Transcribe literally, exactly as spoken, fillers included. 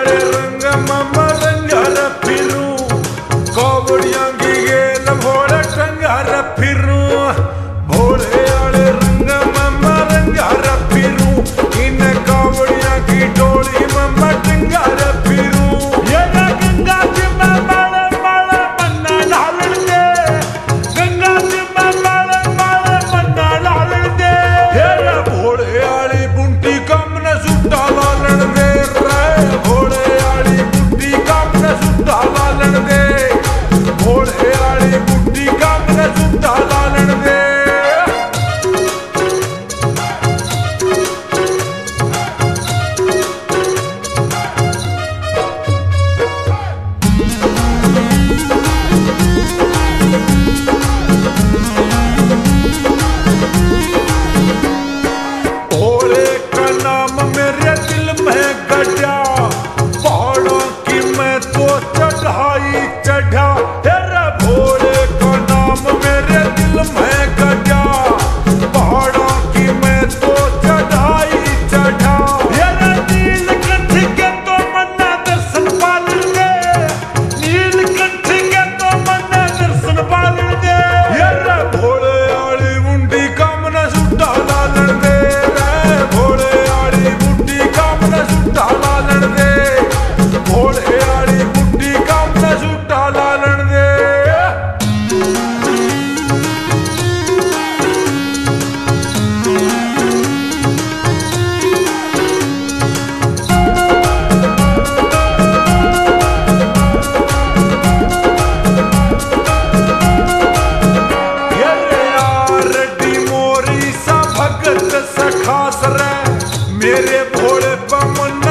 आले रंग मम रंगर फिरू कावड़िया की गेल भोले टंगर फिरू भोले आले रंग मम रंगर फिरू इन कावड़िया की डोली मम टंगर फिरू ये गंगा जी में माले माले मन्ना डाल दे गंगा जी में माले माले मन्ना डाल दे हे भोले आली बुंटी कम न सुट्टा लालन दे रे भोले आली बुंटी कम न सुट्टा लालन दे भोले आली बुंटी कम न सुट्टा लालन दे भोले का नाम मेरे दिल में गजा पहाड़ों की मैं तो चढ़ाई चढ़ा तेरा भोले का नाम मेरे दिल में गजा पहाड़ों की मैं तो चढ़ाई चढ़ा तेरा नीलकंठ के तो मन्ना दर्शन पालन दे नीलकंठ के तो मन्ना दर्शन पालन दे तेरा भोले आली मुंडी कम न सुट्टा लालन दे भोले आली बुड्ढी कम न सुट्टा लालन दे भोले आली बुड्ढी कम न सुट्टा लालन दे ये यार डी मोरी सा भगत सा खास रे मेरे भोले पमन